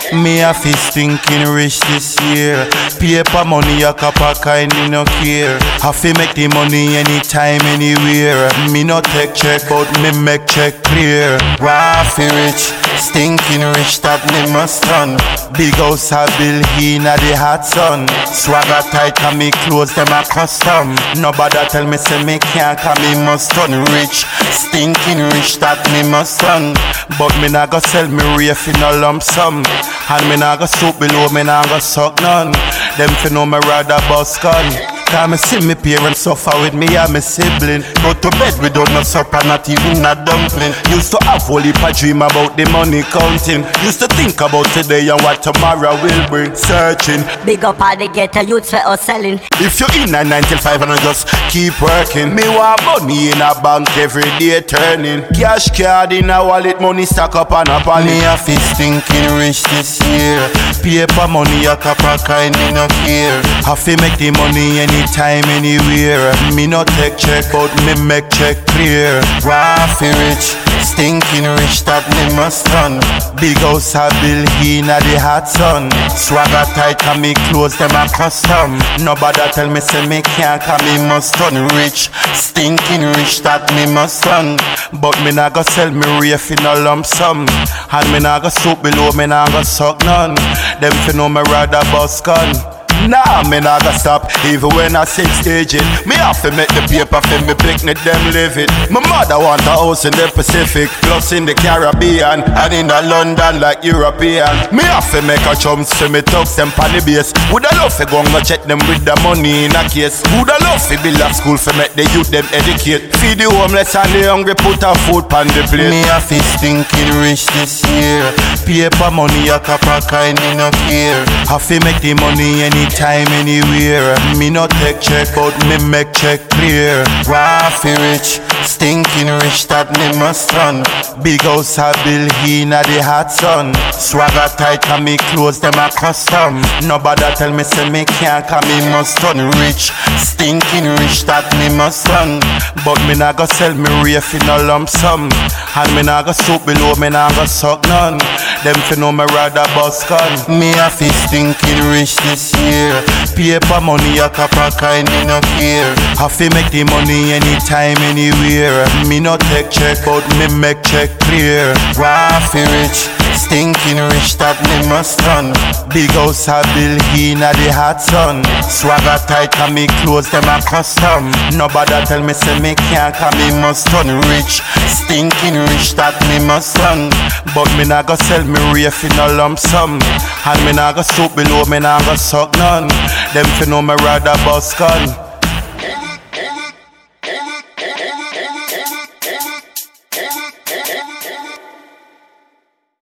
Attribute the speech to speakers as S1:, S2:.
S1: Me a fi stinking rich this year. Paper money a cup of kind, me no care. I fi make the money anytime, anywhere. Me no take check, but me make check clear. Why fi rich, stinking rich that me must run. Big house a bill inna the hot sun. Swagger tight and me clothes them a custom. Nobody tell me say me can't, cause me must run rich. Stinking rich that me must run. But me nah go sell me reef in a lump sum. And me nah go soup below, me nah go suck none. Them fi know me rather bust gun. Cause me see me parents suffer with me and me sibling. Go to bed without no supper, not even a dumpling. Used to have whole heap a dream about the money counting. Used to think about today and what tomorrow will bring. Searching.
S2: Big up all the ghetto youths for us selling.
S1: If you're in a 9 till 5 and I just keep working. Me want money in a bank every day turning. Cash card in a wallet, money stack up and up on me a fi stinking rich this year. Paper money a cup of kind, me no care. I fi make the money anytime, anywhere. Me no take check, but me make check clear. Why fi rich, stinking rich that me must run. Big house a bill inna the hot sun. Swagger tight and me clothes them a custom. Nobody tell me say me can't, cause me must run rich. Stinking rich that me must run. But me nah go sell me reef in a lump sum. And me nah go soup below, me nah go suck none. Them fi know me rather bust gun. Nah, me nah go stop, even when I sing stage it. Me have to make the paper for me picnic, them live it. My mother want a house in the Pacific, plus in the Caribbean, and in the London like European. Me have to make a chums for me thugs them pan the base. Woulda love to go and go check them with the money in a case. Woulda love to build a school for make the youth them educate. Feed the homeless and the hungry, put a food pan the plate. Me have to stinking rich this year. Paper money a cup of kind, me no care. Have to make the money anytime, anywhere. Me no take check, but me make check clear. Why fi rich, stinking rich that me must run. Big house a bill inna the hot sun. Swagger tight and me clothes them a custom. Nobody tell me say me can't, cause me must run rich. Stinking rich that me must run. But me nah go sell me reef in a lump sum. And me nah go soup below, me nah go suck none. Them fi know me rather bust gun. Me a fi stinking rich this year. Paper money a cup of kind, me no care. I fi make the money anytime, anywhere. Me no take check, but me make check clear. Why fi rich, stinking rich that me must run. Big house a bill inna the hot sun. Swagger tight and me clothes them a custom. Nobody tell me say me can't, cause me must run rich. Stinking rich that me must run. But me nah go sell me reef in a lump sum. And me nah go soup below, me nah go suck none. Them fi know me rather bust gun.